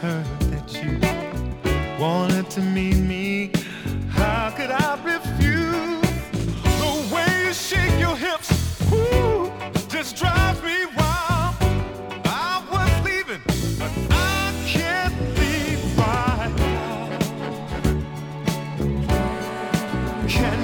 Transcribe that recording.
heard that you wanted to meet me. How could I refuse? The way you shake your hips, ooh, just drives me wild. I was leaving, but I can't leave right now. Can